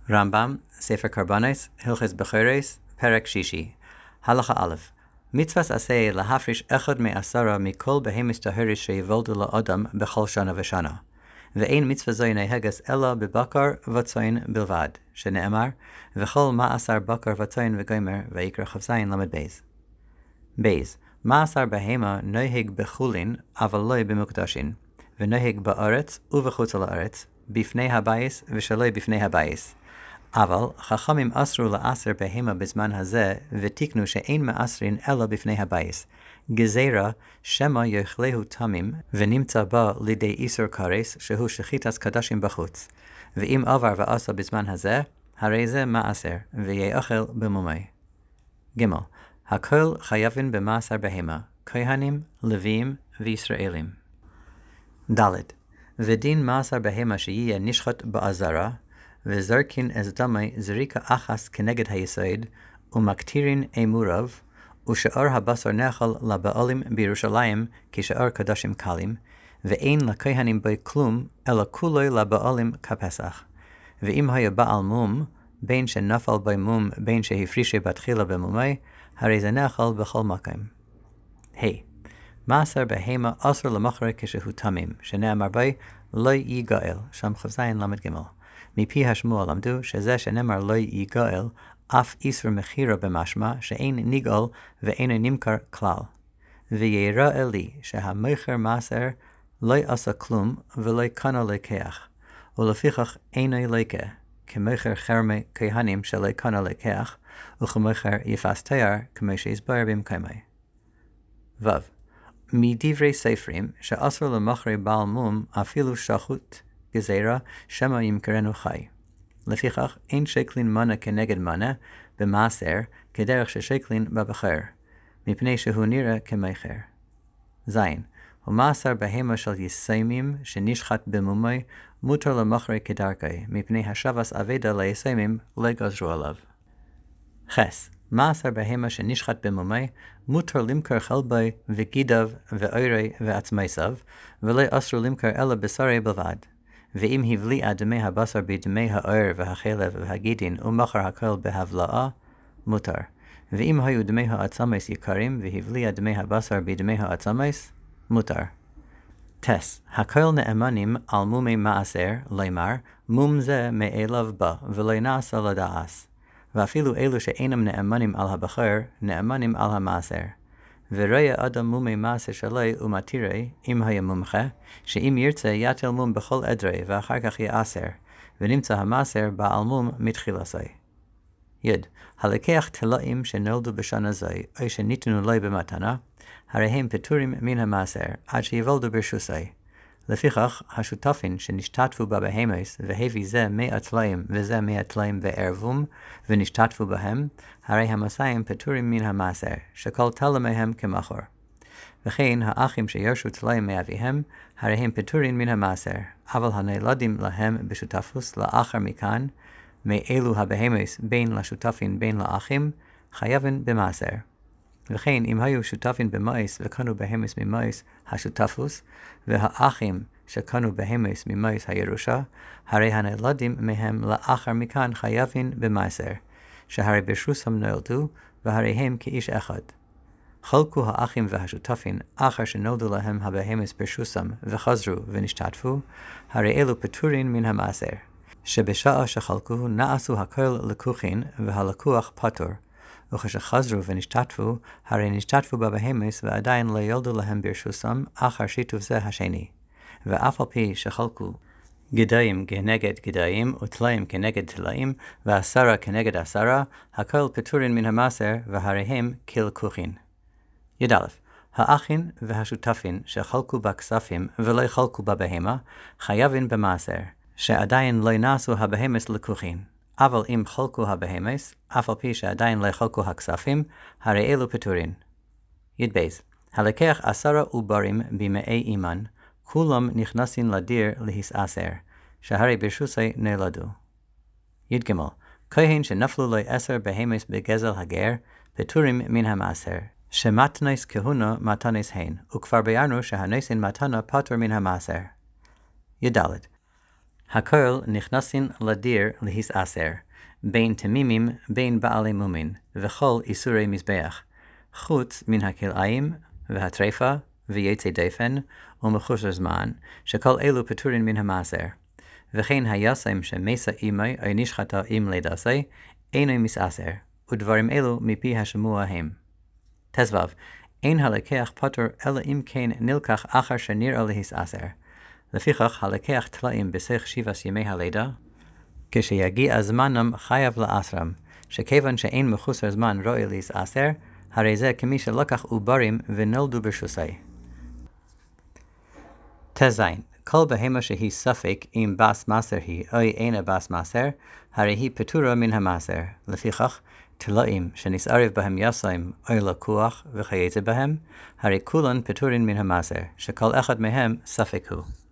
רמב"ם, ספר קורבנות, הלכות בחירות, פרק שישי. הלכה א', מצוות עשה להפריש אחד מעשרה מכל בהמות טהורה שיוולדו לאדם בכל שנה ושנה. ואין מצווה זו נהגת אלא בבקר וצאן בלבד, שנאמר, וכל מעשר בקר וצאן וגמר, ויקרא כ"ז למד בייז. בייז, מעשר בהמה נוהג בחולין, אבל לא במוקדשין, ונוהג בארץ ובחוץ לארץ, בפני הבייס ושלא בפני הבייס. אבל חכמים אסרו לאסר בהמה בזמן הזה, ותיקנו שאין מאסרין אלא בפני הבייס. גזירה שמא יאכלהו תמים, ונמצא בה לידי איסור קרס, שהוא שחיטת קדשים בחוץ. ואם עבר ועשה בזמן הזה, הרי זה מאסר, ויאכל במומי. ג' הכל חייבים במעשר בהמה, כהנים, לוויים וישראלים. ד' ודין מעשר בהמה שיהיה נשחט בעזרה, וזרקין אז דמי זריקה אחס כנגד היסוד, ומקטירין אמורב, ושאר הבשר נאכל לבעלים בירושלים כשאר קדשים קלים, ואין לכהנים בו כלום, אלא כולו לבעלים כפסח. ואם היה בעל מום, בין שנפל בו מום, בין שהפרישה בתחילה במומי, הרי זה נאכל בכל מקום. מעשר בהמה אסור למכר כשהוא תמים, שנאמר בו לא ייגאל, שם כ"ז למד ג'. מפי השמוע למדו שזה שנאמר לא ייגאל, אף איסור מחירה במשמע שאין נגאל ואין נמכר כלל. ויראה לי שהמכר מעשר לא עשה כלום ולא קנה לקח, ולפיכך אינו לקה, כמכר חרמי כהנים שלא קנה לקח, וכמכר יפס תייר כמו שהסבר במקומי. ו. מדברי ספרים שאסור למכר בעל מום אפילו שחוט, גזירה שמא ימכרנו חי. לפיכך אין שקלין מנה כנגד מנה במעשר כדרך ששקלין בבחר, מפני שהוא נראה כמכר. ז. ומעשר בהמה של יסיימים שנשחט במומי מותר למכר כדרכי, מפני השבס אבדה ליסיימים לא גזרו עליו. ח. מעשר בהמה שנשחט במומי מותר למכר חלבי וגידיו ואורי ועצמייסיו, ולא אסרו למכר אלא בשרי בלבד. ואם הבליעה דמי הבשר בדמי האור והחלב והגידין ומכר הכל בהבלעה, מותר. ואם היו דמי העצמייס יקרים והבליעה דמי הבשר בדמי העצמייס, מותר. טס, הכל נאמנים על מומי מעשר, לימר, מום זה מאליו בא, ולא נעשה לדעס. ואפילו אלו שאינם נאמנים על הבחר, נאמנים על המעשר. וראה אדם מומי מעשר שלי ומתירי, אם היה מומחה, שאם ירצה יטל מום בכל עדרי, ואחר כך יאסר, ונמצא המעשר בעל מום מתחילתו. י. הלקח תלאים שנולדו בשנה זו, או שניתנו לו במתנה, הרי הם פטורים מן המעשר, עד שיוולדו ברשוסי. לפיכך, השותפים שנשתתפו בבהמות, והביא זה 100 טלאים וזה 100 טלאים וערבום, ונשתתפו בהם, הרי המסיים פטורים מן המעשר, שכל תלה מהם כמכר. וכן, האחים שירשו טלאים מאביהם, הרי הם פטורים מן המעשר, אבל הנולדים להם בשותפוס לאחר מכאן, מאלו הבהמות בין לשותפים בין לאחים, חייבים במעשר. וכן, אם היו שותפים במאיס וקנו בהמות ממאיס השותפוס, והאחים שקנו בהמות ממאיס הירושה, הרי הנולדים מהם לאחר מכאן חייבים במעשר, שהרי ברשוסם נולדו, והרי הם כאיש אחד. חלקו האחים והשותפים אחר שנולדו להם הבהמות ברשוסם וחזרו ונשתתפו, הרי אלו פטורין מן המעשר, שבשעה שחלקו נעשו הכל לקוחין והלקוח פטור, וכשחזרו ונשתתפו, הרי נשתתפו בבהמות ועדיין לא יולדו להם ברשוסם אחר שיתוף זה השני. ואף על פי שחלקו גדיים כנגד גדיים וטלאים כנגד טלאים ועשרה כנגד עשרה, הכל פטורין מן המעשר והרי הם כלקוחין. יא. האחים והשותפים שחלקו בכספים ולא חלקו בבהמה, חייבים במעשר, שעדיין לא נעשו הבהמות לקוחין. אבל אם חלקו הבהמות, אף על פי שעדיין לא חלקו הכספים, הרי אלו פטורין. י. הלקח 10 עוברים במאי אימן, כולם נכנסים לדיר להסעשר, שהרי ברשוסי נולדו. י. כהן שנפלו לו 10 בהמות בגזל הגר, פטורים מן המעשר, שמתנס כהונה מתנס הן, וכבר ביארנו שהנשין מתנה פטור מן המעשר. י. הכל נכנסין לדיר להסעשר, בין תמימים בין בעלי מומין, וכל איסורי מזבח, חוץ מן הכלאיים והטרפה ויצי דפן ומחוסר זמן, שכל אלו פטורין מן המעשר. וכן היסם שמסה אימי או נשחטה עם לידסי, אינו מסעשר, ודברים אלו מפי השמוע הם. תזבב, אין הלקח פטור אלא אם כן נלקח אחר שנראה להסעשר. לפיכך הלקח תלאים בסך 7 ימי הלידה, כשיגיע זמנם חייב לאסרם, שכיוון שאין מחוסר זמן רואי להסעשר, הרי זה כמי שלקח עוברים ונולדו ברשוסי. תזין, כל בהמה שהיא ספק אם בס מסר היא או אינה בס מסר, הרי היא פטורה מן המסר. לפיכך, תלאים שנסערב בהם יסיים או לקוח וכייצא בהם, הרי כולן פטורין מן המסר, שכל אחד מהם ספק הוא.